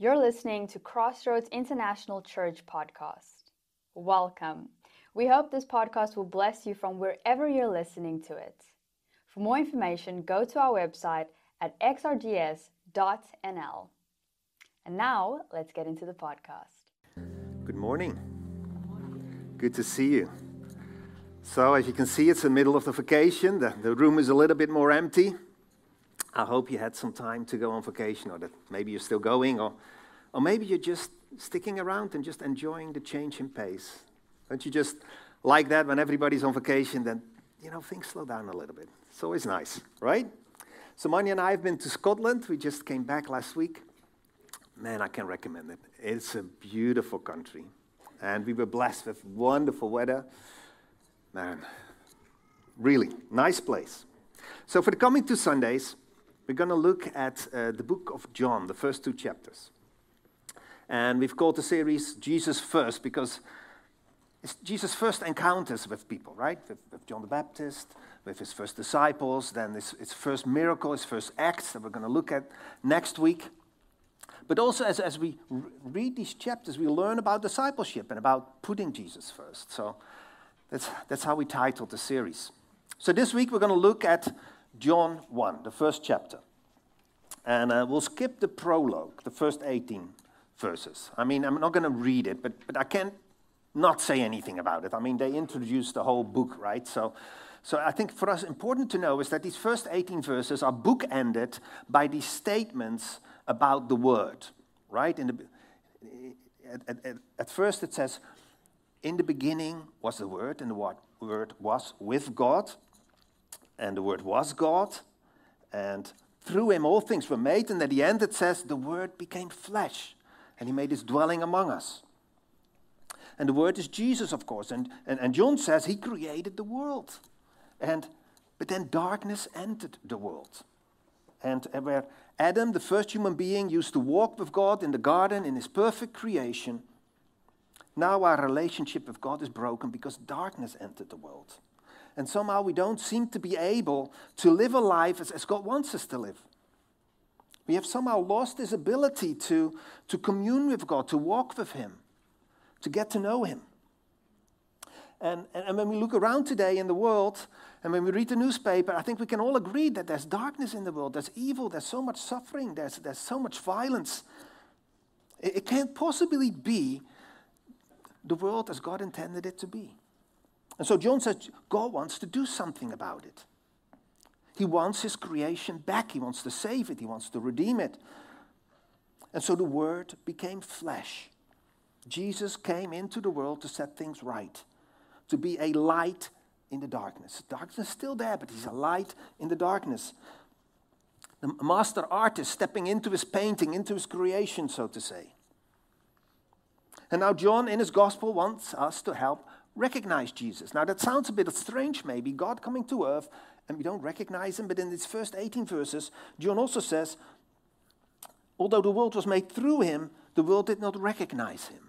You're listening to Crossroads International Church podcast. Welcome. We hope this podcast will bless you from wherever you're listening to it. For more information, go to our website at xrgs.nl. And now, let's get into the podcast. Good morning. Good to see you. So, as you can see, it's the middle of the vacation. The room is a little bit more empty. I hope you had some time to go on vacation, or that maybe you're still going, or maybe you're just sticking around and just enjoying the change in pace. Don't you just like that when everybody's on vacation, then, things slow down a little bit. It's always nice, right? So Manja and I have been to Scotland. We just came back last week. Man, I can recommend it. It's a beautiful country. And we were blessed with wonderful weather. Man, really nice place. So for the coming 2 Sundays, we're going to look at the book of John, the first 2 chapters. And we've called the series Jesus First because it's Jesus' first encounters with people, right? With John the Baptist, with his first disciples, then his first miracle, his first acts that we're going to look at next week. But also as we read these chapters, we learn about discipleship and about putting Jesus first. So that's how we titled the series. So this week we're going to look at John 1, the first chapter. And we'll skip the prologue, the first 18 verses. I mean, I'm not going to read it, but I can't not say anything about it. I mean, they introduced the whole book, right? So I think for us important to know is that these first 18 verses are bookended by these statements about the Word, right? At first it says, in the beginning was the Word, and the Word was with God, and the Word was God, and through him all things were made, and at the end it says, the Word became flesh, and he made his dwelling among us. And the Word is Jesus, of course, and John says he created the world. But then darkness entered the world. And where Adam, the first human being, used to walk with God in the garden in his perfect creation, now our relationship with God is broken because darkness entered the world. And somehow we don't seem to be able to live a life as God wants us to live. We have somehow lost this ability to commune with God, to walk with him, to get to know him. And when we look around today in the world, and when we read the newspaper, I think we can all agree that there's darkness in the world, there's evil, there's so much suffering, there's so much violence. It can't possibly be the world as God intended it to be. And so John says God wants to do something about it. He wants his creation back. He wants to save it. He wants to redeem it. And so the Word became flesh. Jesus came into the world to set things right, to be a light in the darkness. Darkness is still there, but he's a light in the darkness. The master artist stepping into his painting, into his creation, so to say. And now John, in his gospel, wants us to help recognize Jesus. Now that sounds a bit strange maybe, God coming to earth, and we don't recognize him, but in these first 18 verses, John also says, although the world was made through him, the world did not recognize him.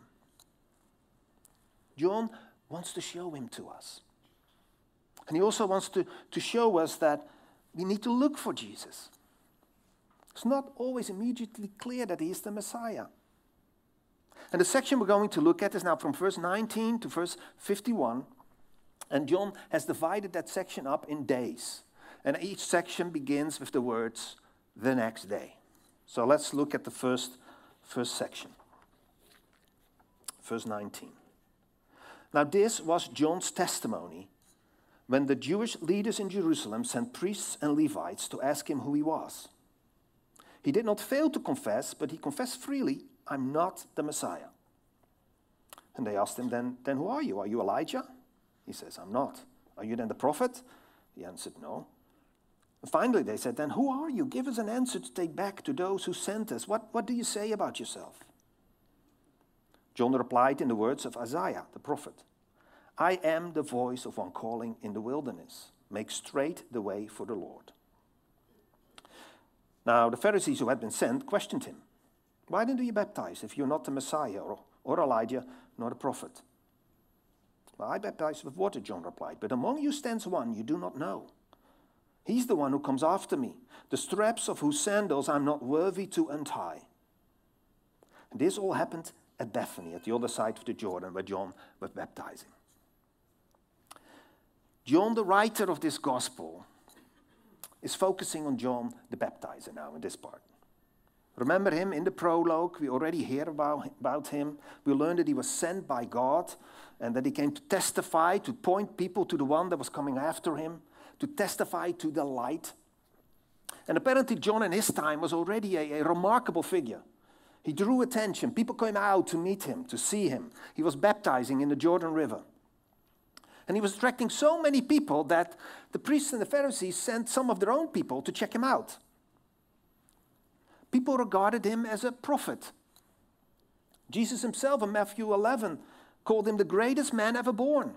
John wants to show him to us. And he also wants to show us that we need to look for Jesus. It's not always immediately clear that he is the Messiah. And the section we're going to look at is now from verse 19 to verse 51. And John has divided that section up in days. And each section begins with the words, the next day. So let's look at the first section. Verse 19. Now this was John's testimony when the Jewish leaders in Jerusalem sent priests and Levites to ask him who he was. He did not fail to confess, but he confessed freely, I'm not the Messiah. And they asked him, then who are you? Are you Elijah? He says, I'm not. Are you then the prophet? He answered, no. And finally they said, then who are you? Give us an answer to take back to those who sent us. What do you say about yourself? John replied in the words of Isaiah, the prophet, I am the voice of one calling in the wilderness. Make straight the way for the Lord. Now the Pharisees who had been sent questioned him. Why then do you baptize if you're not the Messiah or Elijah nor the prophet? Well, I baptize with water, John replied, but among you stands one you do not know. He's the one who comes after me, the straps of whose sandals I'm not worthy to untie. And this all happened at Bethany, at the other side of the Jordan, where John was baptizing. John, the writer of this gospel, is focusing on John the Baptizer now in this part. Remember him in the prologue, we already hear about him. We learned that he was sent by God and that he came to testify, to point people to the one that was coming after him, to testify to the light. And apparently John in his time was already a remarkable figure. He drew attention. People came out to meet him, to see him. He was baptizing in the Jordan River. And he was attracting so many people that the priests and the Pharisees sent some of their own people to check him out. People regarded him as a prophet. Jesus himself in Matthew 11 called him the greatest man ever born.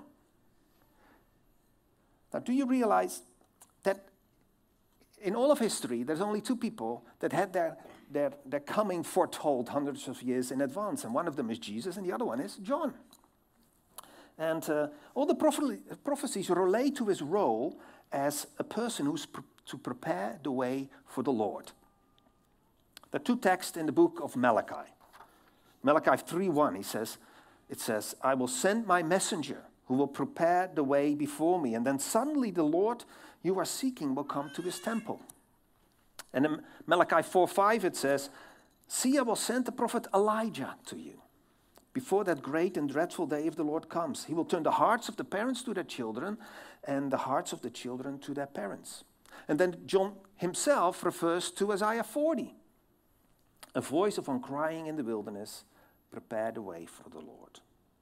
Now, do you realize that in all of history, there's only two people that had their coming foretold hundreds of years in advance, and one of them is Jesus, and the other one is John. And all the prophecies relate to his role as a person who's to prepare the way for the Lord. There are two texts in the book of Malachi. Malachi 3:1, it says, I will send my messenger who will prepare the way before me. And then suddenly the Lord you are seeking will come to his temple. And in Malachi 4:5 it says, see, I will send the prophet Elijah to you before that great and dreadful day of the Lord comes. He will turn the hearts of the parents to their children and the hearts of the children to their parents. And then John himself refers to Isaiah 40. A voice of one crying in the wilderness, prepare the way for the Lord.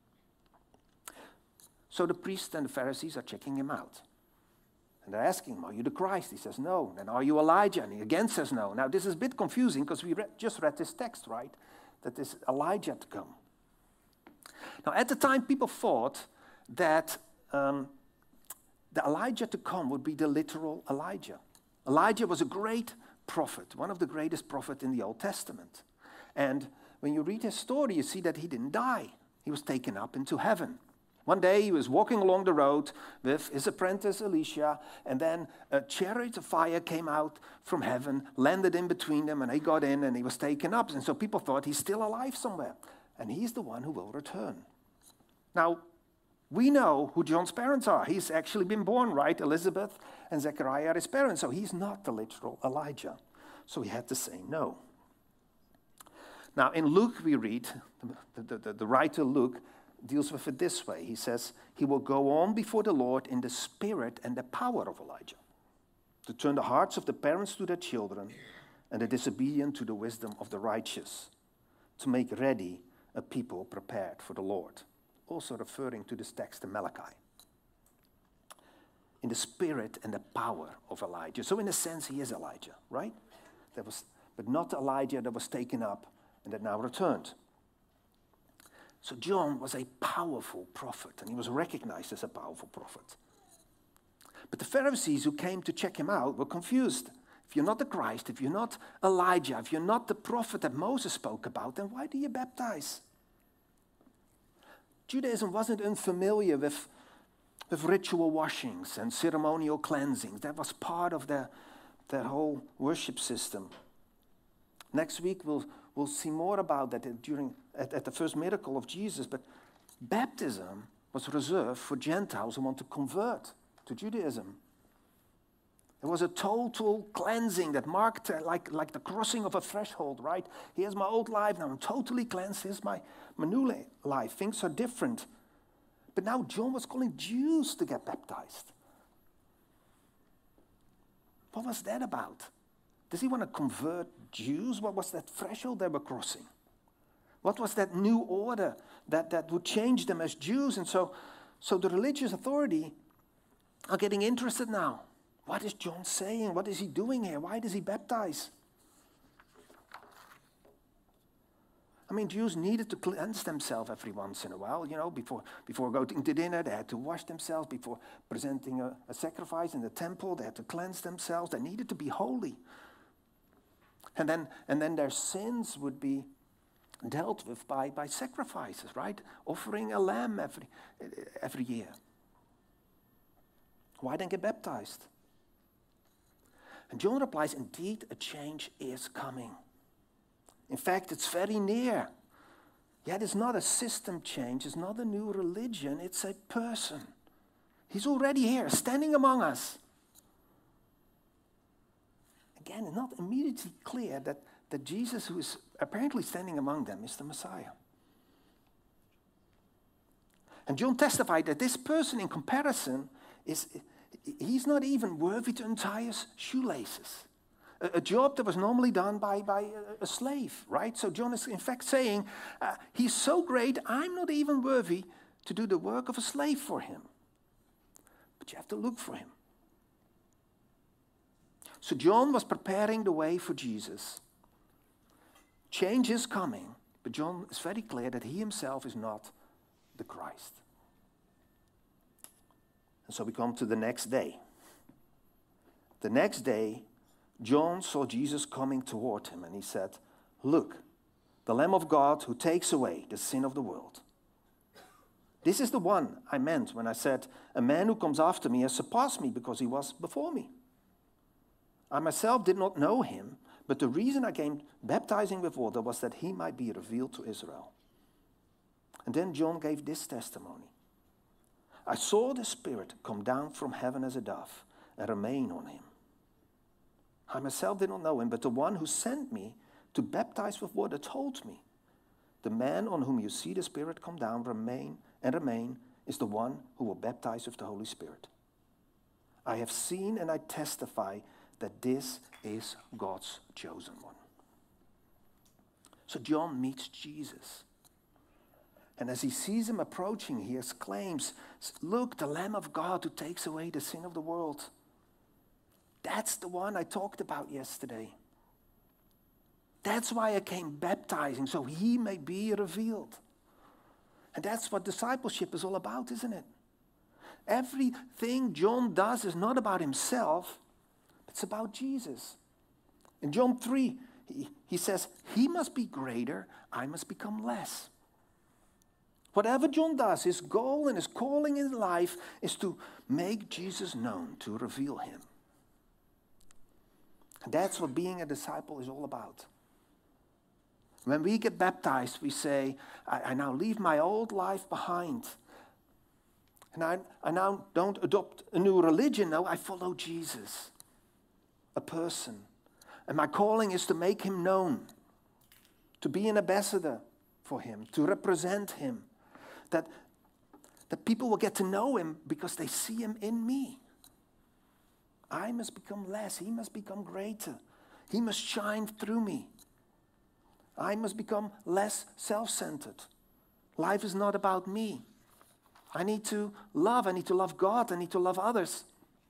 So the priests and the Pharisees are checking him out. And they're asking him, are you the Christ? He says, no. Then are you Elijah? And he again says no. Now this is a bit confusing because we just read this text, right? That is Elijah to come. Now at the time people thought that the Elijah to come would be the literal Elijah. Elijah was a great prophet, one of the greatest prophets in the Old Testament. And when you read his story, you see that he didn't die. He was taken up into heaven. One day he was walking along the road with his apprentice Elisha, and then a chariot of fire came out from heaven, landed in between them, and he got in and he was taken up. And so people thought he's still alive somewhere. And he's the one who will return. Now, we know who John's parents are. He's actually been born, right? Elizabeth and Zechariah are his parents. So he's not the literal Elijah. So he had to say no. Now, in Luke, we read, the writer Luke deals with it this way. He says, he will go on before the Lord in the spirit and the power of Elijah, to turn the hearts of the parents to their children and the disobedient to the wisdom of the righteous, to make ready a people prepared for the Lord. Also referring to this text in Malachi. In the spirit and the power of Elijah. So in a sense, he is Elijah, right? But not Elijah that was taken up and that now returned. So John was a powerful prophet, and he was recognized as a powerful prophet. But the Pharisees who came to check him out were confused. If you're not the Christ, if you're not Elijah, if you're not the prophet that Moses spoke about, then why do you baptize? Judaism wasn't unfamiliar with ritual washings and ceremonial cleansings. That was part of their whole worship system. Next week we'll see more about that at the first miracle of Jesus. But baptism was reserved for Gentiles who want to convert to Judaism. It was a total cleansing that marked like the crossing of a threshold, right? Here's my old life, now I'm totally cleansed. Here's my new life. Things are different. But now John was calling Jews to get baptized. What was that about? Does he want to convert Jews? What was that threshold they were crossing? What was that new order that would change them as Jews? And so the religious authority are getting interested now. What is John saying? What is he doing here? Why does he baptize? I mean, Jews needed to cleanse themselves every once in a while. You know, before going to dinner, they had to wash themselves. Before presenting a sacrifice in the temple, they had to cleanse themselves. They needed to be holy. And then their sins would be dealt with by sacrifices, right? Offering a lamb every year. Why then get baptized? And John replies, indeed, a change is coming. In fact, it's very near. Yet it's not a system change, it's not a new religion, it's a person. He's already here, standing among us. Again, it's not immediately clear that Jesus, who is apparently standing among them, is the Messiah. And John testified that this person, in comparison, he's not even worthy to untie his shoelaces. A job that was normally done by a slave, right? So John is in fact saying, he's so great, I'm not even worthy to do the work of a slave for him. But you have to look for him. So John was preparing the way for Jesus. Change is coming, but John is very clear that he himself is not the Christ. And so we come to the next day. The next day, John saw Jesus coming toward him, and he said, "Look, the Lamb of God who takes away the sin of the world. This is the one I meant when I said, a man who comes after me has surpassed me because he was before me. I myself did not know him, but the reason I came baptizing with water was that he might be revealed to Israel." And then John gave this testimony. "I saw the Spirit come down from heaven as a dove and remain on him. I myself did not know him, but the one who sent me to baptize with water told me, the man on whom you see the Spirit come down remain is the one who will baptize with the Holy Spirit. I have seen and I testify that this is God's chosen one." So John meets Jesus. And as he sees him approaching, he exclaims, "Look, the Lamb of God who takes away the sin of the world. That's the one I talked about yesterday. That's why I came baptizing, so he may be revealed." And that's what discipleship is all about, isn't it? Everything John does is not about himself, it's about Jesus. In John 3, he says, "He must be greater, I must become less." Whatever John does, his goal and his calling in life is to make Jesus known, to reveal him. And that's what being a disciple is all about. When we get baptized, we say, I now leave my old life behind. And I now don't adopt a new religion. No, I follow Jesus, a person. And my calling is to make him known, to be an ambassador for him, to represent him. That people will get to know him because they see him in me. I must become less. He must become greater. He must shine through me. I must become less self-centered. Life is not about me. I need to love. I need to love God. I need to love others.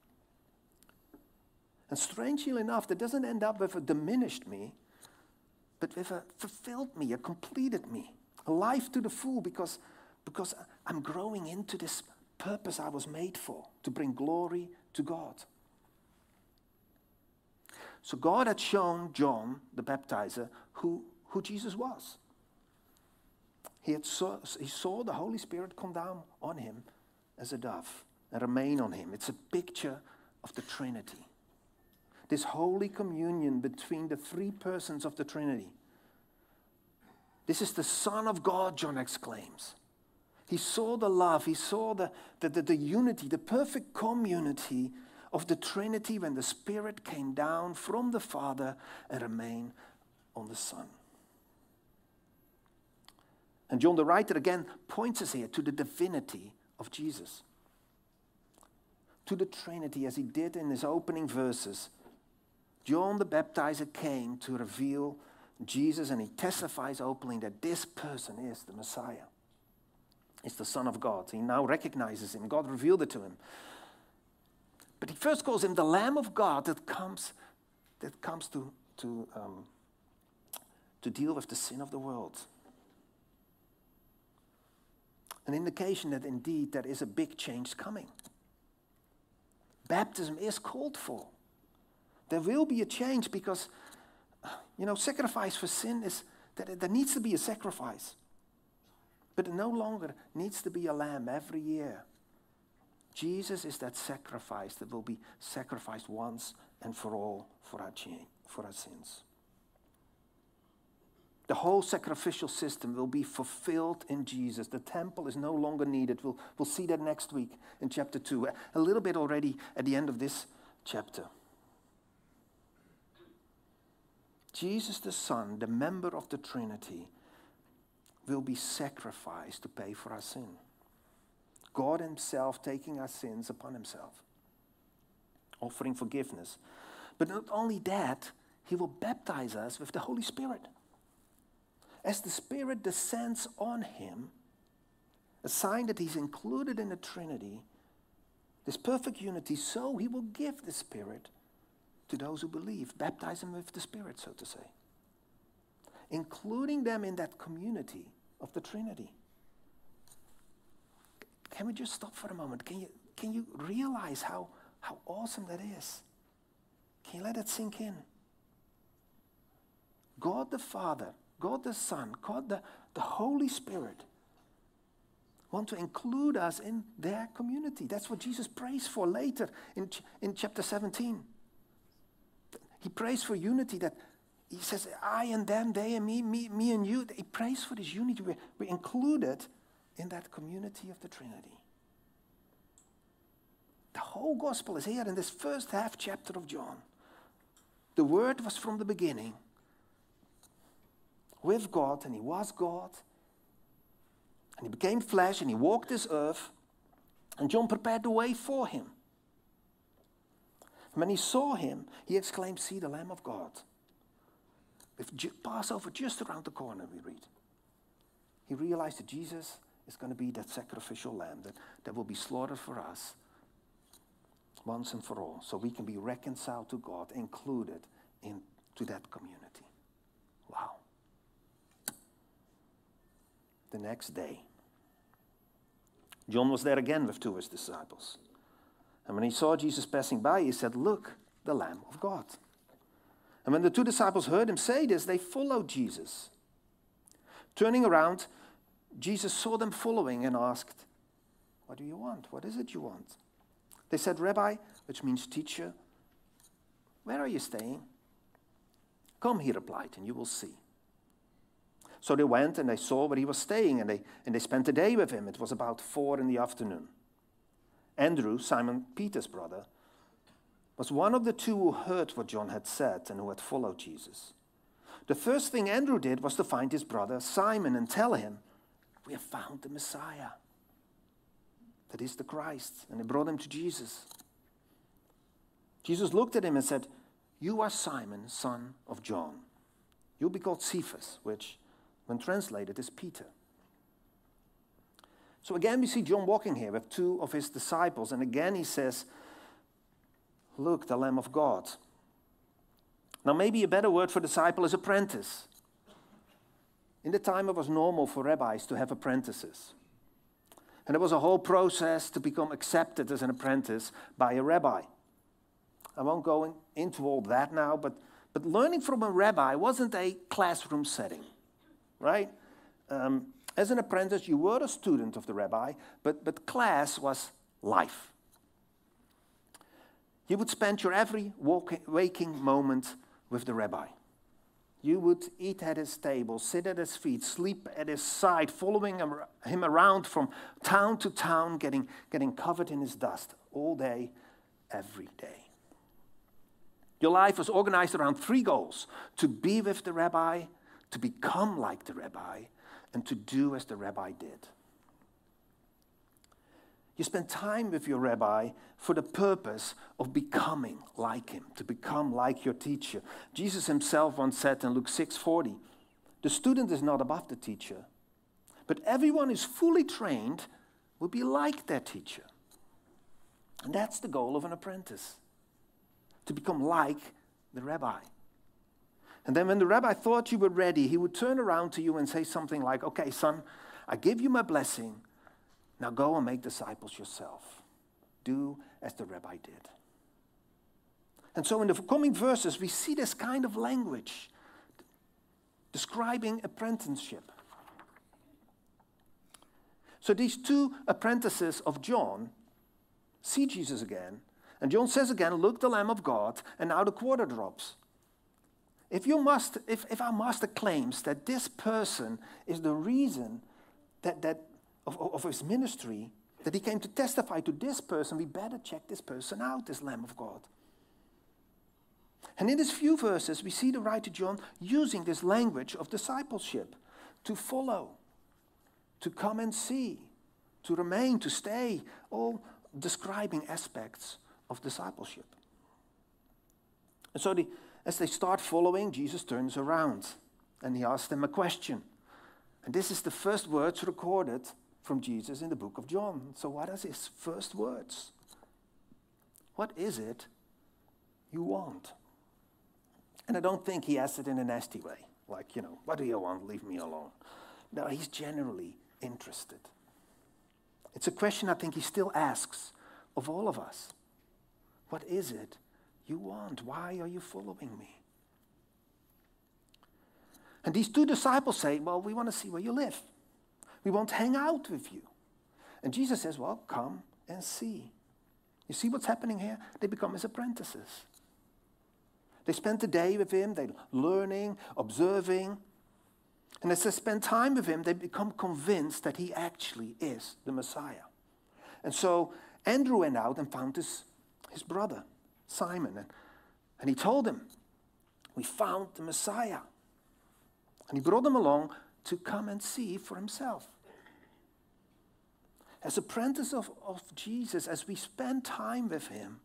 And strangely enough, that doesn't end up with a diminished me, but with a fulfilled me, a completed me, a life to the full, because I'm growing into this purpose I was made for, to bring glory to God. So God had shown John, the baptizer, who Jesus was. He saw the Holy Spirit come down on him as a dove and remain on him. It's a picture of the Trinity. This holy communion between the three persons of the Trinity. This is the Son of God, John exclaims. He saw the love, he saw the unity, the perfect community of the Trinity when the Spirit came down from the Father and remained on the Son. And John the writer again points us here to the divinity of Jesus. To the Trinity, as he did in his opening verses. John the baptizer came to reveal Jesus, and he testifies openly that this person is the Messiah. It's the Son of God. He now recognizes him. God revealed it to him. But he first calls him the Lamb of God that comes to deal with the sin of the world. An indication that indeed there is a big change coming. Baptism is called for. There will be a change because, sacrifice for sin is that there needs to be a sacrifice. But it no longer needs to be a lamb every year. Jesus is that sacrifice that will be sacrificed once and for all for our sins. The whole sacrificial system will be fulfilled in Jesus. The temple is no longer needed. We'll see that next week in chapter 2. A little bit already at the end of this chapter. Jesus the Son, the member of the Trinity, will be sacrificed to pay for our sin. God himself taking our sins upon himself, offering forgiveness. But not only that, he will baptize us with the Holy Spirit. As the Spirit descends on him, a sign that he's included in the Trinity, this perfect unity, so he will give the Spirit to those who believe, baptize them with the Spirit, so to say, including them in that community of the Trinity. Can we just stop for a moment? Can you realize how awesome that is? Can you let it sink in? God the Father, God the Son, God the Holy Spirit want to include us in their community. That's what Jesus prays for later in chapter 17. He prays for unity, that he says, I and them, they and me and you. He prays for this unity. We're included in that community of the Trinity. The whole gospel is here in this first half chapter of John. The Word was from the beginning with God, and he was God. And he became flesh, and he walked this earth. And John prepared the way for him. And when he saw him, he exclaimed, see the Lamb of God. With Passover just around the corner, we read. He realized that Jesus is going to be that sacrificial lamb that will be slaughtered for us once and for all, so we can be reconciled to God, included into that community. Wow. The next day, John was there again with two of his disciples. And when he saw Jesus passing by, he said, look, the Lamb of God. And when the two disciples heard him say this, they followed Jesus. Turning around, Jesus saw them following and asked, what do you want? What is it you want? They said, Rabbi, which means teacher, where are you staying? Come, he replied, and you will see. So they went and they saw where he was staying, and they spent the day with him. It was about 4 p.m. Andrew, Simon Peter's brother, was one of the two who heard what John had said and who had followed Jesus. The first thing Andrew did was to find his brother Simon and tell him, we have found the Messiah. That is the Christ. And they brought him to Jesus. Jesus looked at him and said, you are Simon, son of John. You'll be called Cephas, which, when translated, is Peter. So again, we see John walking here with two of his disciples. And again, he says, look, the Lamb of God. Now, maybe a better word for disciple is apprentice. In the time, it was normal for rabbis to have apprentices. And there was a whole process to become accepted as an apprentice by a rabbi. I won't go into all that now, but learning from a rabbi wasn't a classroom setting, right? As an apprentice, you were a student of the rabbi, but class was life. You would spend your every waking moment with the rabbi. You would eat at his table, sit at his feet, sleep at his side, following him around from town to town, getting covered in his dust all day, every day. Your life was organized around 3 goals: to be with the rabbi, to become like the rabbi, and to do as the rabbi did. You spend time with your rabbi for the purpose of becoming like him, to become like your teacher. Jesus himself once said in Luke 6:40, the student is not above the teacher, but everyone who's fully trained will be like their teacher. And that's the goal of an apprentice, to become like the rabbi. And then when the rabbi thought you were ready, he would turn around to you and say something like, okay, son, I give you my blessing. Now go and make disciples yourself. Do as the rabbi did. And so in the coming verses, we see this kind of language describing apprenticeship. So these two apprentices of John see Jesus again. And John says again, look, the Lamb of God. And now the quarter drops. If our master claims that this person is the reason of his ministry, that he came to testify to this person, we better check this person out, this Lamb of God. And in these few verses, we see the writer John using this language of discipleship, to follow, to come and see, to remain, to stay, all describing aspects of discipleship. And so as they start following, Jesus turns around and he asks them a question. And this is the first words recorded from Jesus in the book of John. So what are his first words? What is it you want? And I don't think he asks it in a nasty way, like, what do you want? Leave me alone. No, he's genuinely interested. It's a question I think he still asks of all of us. What is it you want? Why are you following me? And these two disciples say, well, we want to see where you live. We want to hang out with you. And Jesus says, well, come and see. You see what's happening here? They become his apprentices. They spend the day with him, they're learning, observing. And as they spend time with him, they become convinced that he actually is the Messiah. And so Andrew went out and found his brother, Simon. And he told him, we found the Messiah. And he brought him along to come and see for himself. As apprentices of Jesus, as we spend time with him,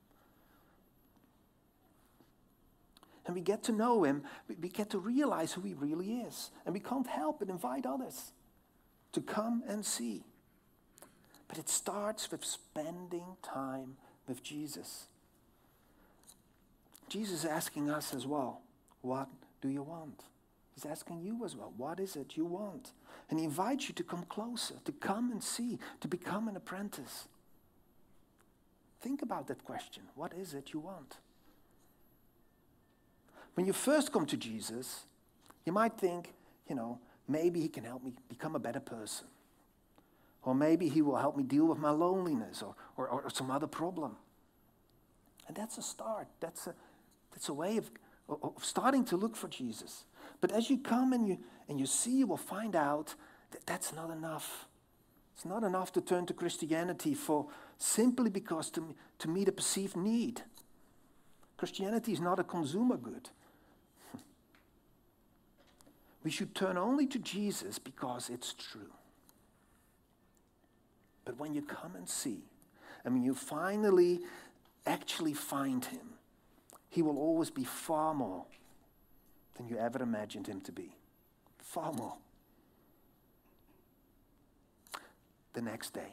and we get to know him, we get to realize who he really is. And we can't help but invite others to come and see. But it starts with spending time with Jesus. Jesus is asking us as well, what do you want? He's asking you as well, what is it you want? And he invites you to come closer, to come and see, to become an apprentice. Think about that question. What is it you want? When you first come to Jesus, you might think, maybe he can help me become a better person. Or maybe he will help me deal with my loneliness or some other problem. And that's a start. That's a way of starting to look for Jesus. But as you come and you see, you will find out that that's not enough. It's not enough to turn to Christianity simply because to meet a perceived need. Christianity is not a consumer good. We should turn only to Jesus because it's true. But when you come and see, and when you finally actually find him, he will always be far more than you ever imagined him to be. Far more. The next day,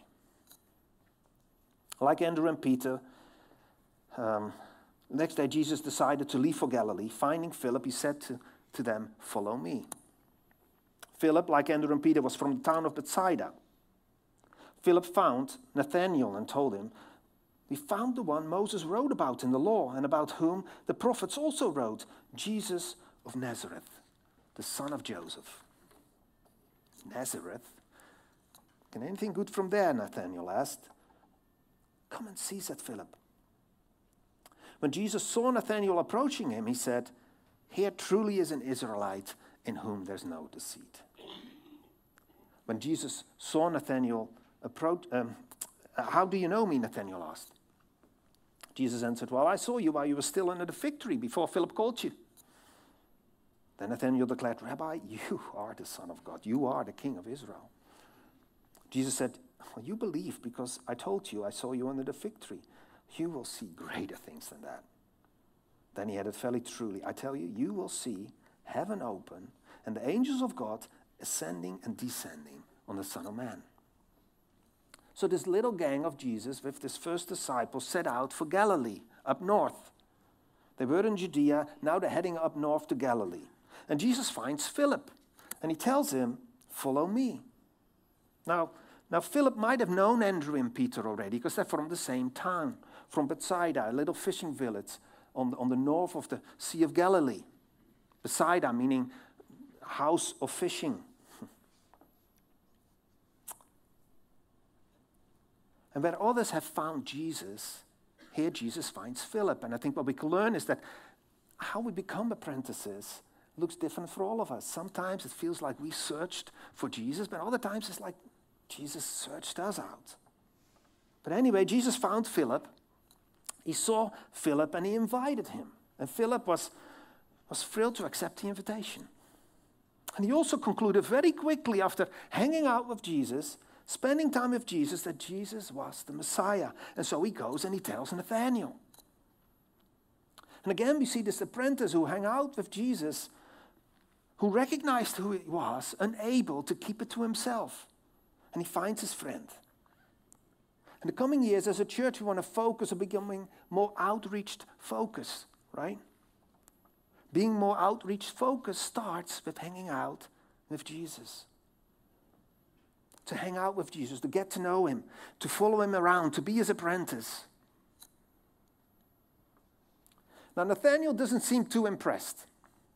like Andrew and Peter, the next day Jesus decided to leave for Galilee. Finding Philip, he said to them, follow me. Philip, like Andrew and Peter, was from the town of Bethsaida. Philip found Nathanael and told him, we found the one Moses wrote about in the law and about whom the prophets also wrote, Jesus of Nazareth, the son of Joseph. Nazareth? Can anything good from there? Nathanael asked. Come and see, said Philip. When Jesus saw Nathanael approaching him, he said, here truly is an Israelite in whom there's no deceit. When Jesus saw Nathanael approach, how do you know me? Nathanael asked. Jesus answered, well, I saw you while you were still under the fig tree before Philip called you. Then Nathanael declared, Rabbi, you are the Son of God. You are the King of Israel. Jesus said, well, you believe because I told you I saw you under the fig tree. You will see greater things than that. Then he added, very truly, I tell you, you will see heaven open and the angels of God ascending and descending on the Son of Man. So this little gang of Jesus with this first disciple set out for Galilee, up north. They were in Judea, now they're heading up north to Galilee. And Jesus finds Philip, and he tells him, follow me. Now Philip might have known Andrew and Peter already, because they're from the same town, from Bethsaida, a little fishing village on the north of the Sea of Galilee. Bethsaida meaning house of fishing. And where others have found Jesus, here Jesus finds Philip. And I think what we can learn is that how we become apprentices looks different for all of us. Sometimes it feels like we searched for Jesus, but other times it's like Jesus searched us out. But anyway, Jesus found Philip. He saw Philip and he invited him. And Philip was thrilled to accept the invitation. And he also concluded very quickly after hanging out with Jesus, spending time with Jesus, that Jesus was the Messiah. And so he goes and he tells Nathanael. And again, we see this apprentice who hung out with Jesus, who recognized who he was, unable to keep it to himself. And he finds his friend. In the coming years, as a church, we want to focus on becoming more outreach focused, right? Being more outreach focused starts with hanging out with Jesus. To hang out with Jesus, to get to know him, to follow him around, to be his apprentice. Now, Nathanael doesn't seem too impressed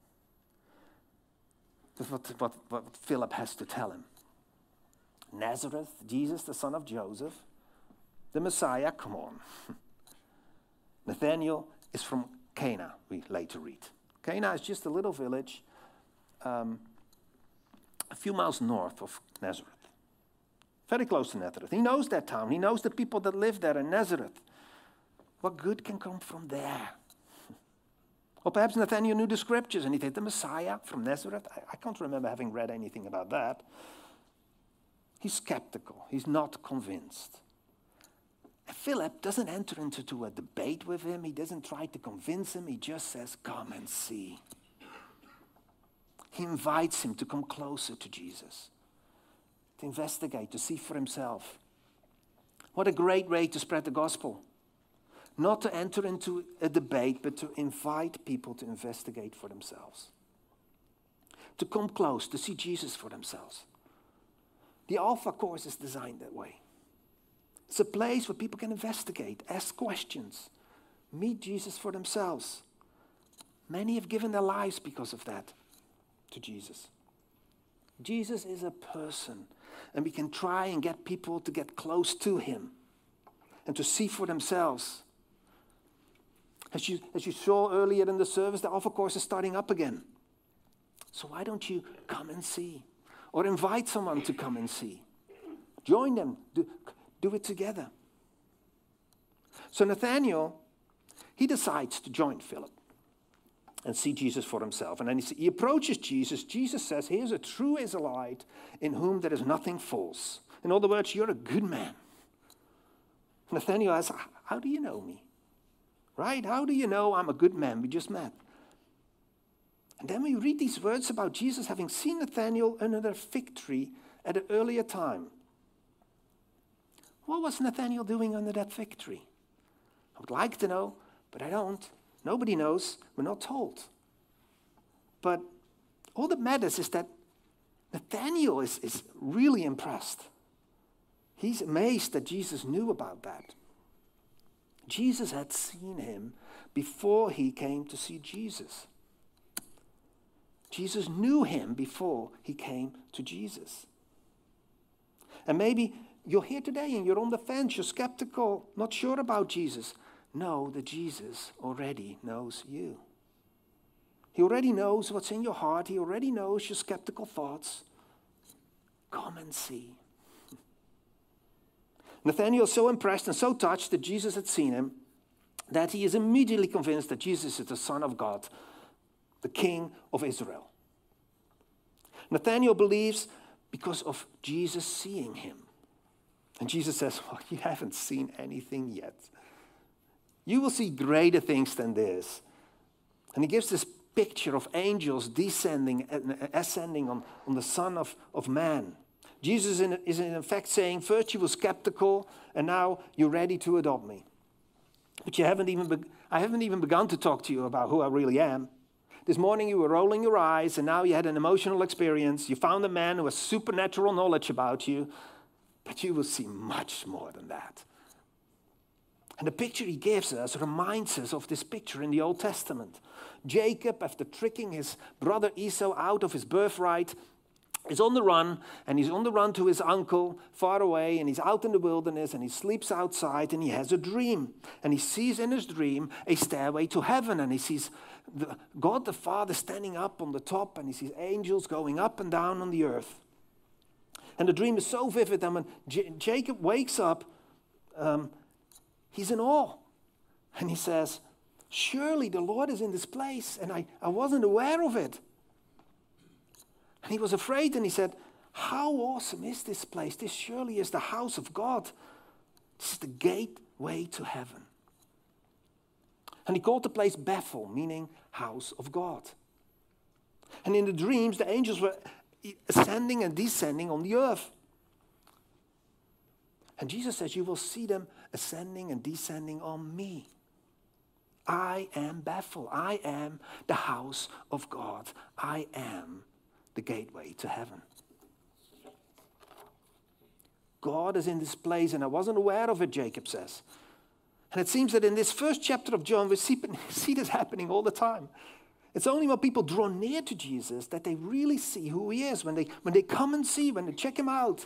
with what Philip has to tell him. Nazareth, Jesus, the son of Joseph, the Messiah, come on. Nathanael is from Cana, we later read. Cana is just a little village a few miles north of Nazareth. Very close to Nazareth. He knows that town. He knows the people that live there in Nazareth. What good can come from there? Or perhaps Nathanael knew the scriptures and he said, the Messiah from Nazareth? I can't remember having read anything about that. He's skeptical. He's not convinced. And Philip doesn't enter into a debate with him. He doesn't try to convince him. He just says, come and see. He invites him to come closer to Jesus, to investigate, to see for himself. What a great way to spread the gospel. Not to enter into a debate, but to invite people to investigate for themselves. To come close, to see Jesus for themselves. The Alpha course is designed that way. It's a place where people can investigate, ask questions, meet Jesus for themselves. Many have given their lives because of that to Jesus. Jesus is a person, and we can try and get people to get close to him and to see for themselves. As you saw earlier in the service, the Alpha course is starting up again. So why don't you come and see? Or invite someone to come and see. Join them. Do it together. So Nathanael, he decides to join Philip and see Jesus for himself. And then he approaches Jesus. Jesus says, here's a true Israelite in whom there is nothing false. In other words, you're a good man. Nathanael asks, how do you know me? Right? How do you know I'm a good man? We just met. And then we read these words about Jesus having seen Nathanael under a fig tree at an earlier time. What was Nathanael doing under that fig tree? I would like to know, but I don't. Nobody knows. We're not told. But all that matters is that Nathanael is really impressed. He's amazed that Jesus knew about that. Jesus had seen him before he came to see Jesus. Jesus knew him before he came to Jesus. And maybe you're here today and you're on the fence, you're skeptical, not sure about Jesus. Know that Jesus already knows you. He already knows what's in your heart. He already knows your skeptical thoughts. Come and see. Nathanael is so impressed and so touched that Jesus had seen him that he is immediately convinced that Jesus is the Son of God, the King of Israel. Nathanael believes because of Jesus seeing him. And Jesus says, well, you haven't seen anything yet. You will see greater things than this. And he gives this picture of angels descending and ascending on the Son of Man. Jesus is in fact saying, first you were skeptical, and now you're ready to adopt me. But I haven't even begun to talk to you about who I really am. This morning you were rolling your eyes, and now you had an emotional experience. You found a man who has supernatural knowledge about you, but you will see much more than that. And the picture he gives us reminds us of this picture in the Old Testament. Jacob, after tricking his brother Esau out of his birthright, is on the run, and he's on the run to his uncle far away, and he's out in the wilderness, and he sleeps outside, and he has a dream. And he sees in his dream a stairway to heaven, and he sees God the Father standing up on the top, and he sees angels going up and down on the earth. And the dream is so vivid that when Jacob wakes up, he's in awe. And he says, surely the Lord is in this place, and I wasn't aware of it. And he was afraid, and he said, how awesome is this place? This surely is the house of God. This is the gateway to heaven. And he called the place Bethel, meaning house of God. And in the dreams, the angels were ascending and descending on the earth. And Jesus says, you will see them ascending and descending on me. I am Bethel. I am the house of God. I am the gateway to heaven. God is in this place, and I wasn't aware of it, Jacob says. And it seems that in this first chapter of John, we see this happening all the time. It's only when people draw near to Jesus that they really see who he is, when they come and see, when they check him out.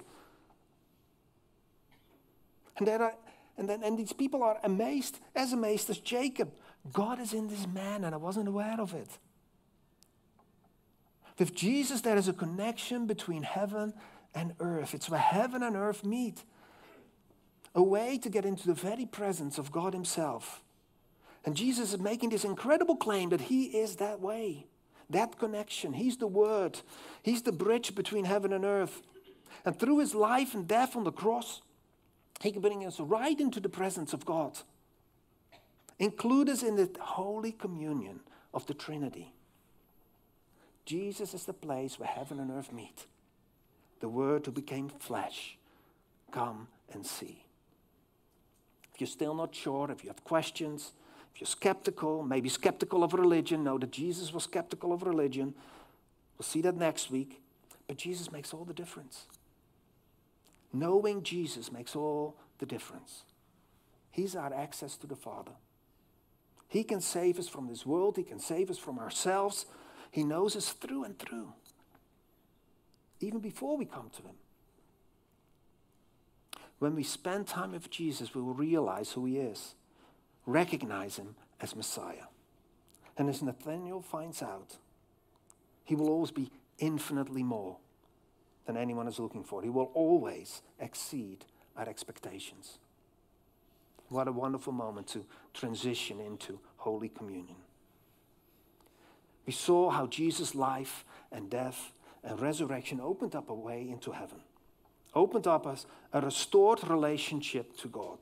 And these people are amazed as Jacob. God is in this man, and I wasn't aware of it. With Jesus, there is a connection between heaven and earth. It's where heaven and earth meet. A way to get into the very presence of God himself. And Jesus is making this incredible claim that he is that way, that connection. He's the Word. He's the bridge between heaven and earth. And through his life and death on the cross, he can bring us right into the presence of God. Include us in the Holy Communion of the Trinity. Jesus is the place where heaven and earth meet. The Word who became flesh. Come and see. If you're still not sure, if you have questions, if you're skeptical, maybe skeptical of religion, know that Jesus was skeptical of religion. We'll see that next week. But Jesus makes all the difference. Knowing Jesus makes all the difference. He's our access to the Father. He can save us from this world. He can save us from ourselves. He knows us through and through. Even before we come to him. When we spend time with Jesus, we will realize who he is. Recognize him as Messiah. And as Nathanael finds out, he will always be infinitely more than anyone is looking for. He will always exceed our expectations. What a wonderful moment to transition into Holy Communion. We saw how Jesus' life and death and resurrection opened up a way into heaven. Opened up as a restored relationship to God.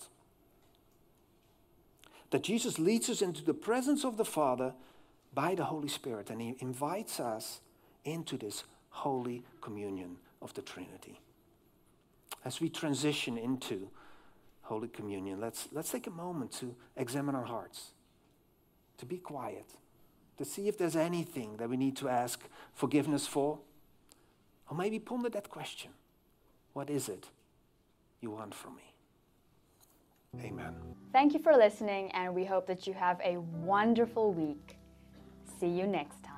That Jesus leads us into the presence of the Father by the Holy Spirit. And he invites us into this Holy Communion of the Trinity. As we transition into Holy Communion, let's take a moment to examine our hearts. To be quiet. To see if there's anything that we need to ask forgiveness for. Or maybe ponder that question. What is it you want from me? Amen. Thank you for listening, and we hope that you have a wonderful week. See you next time.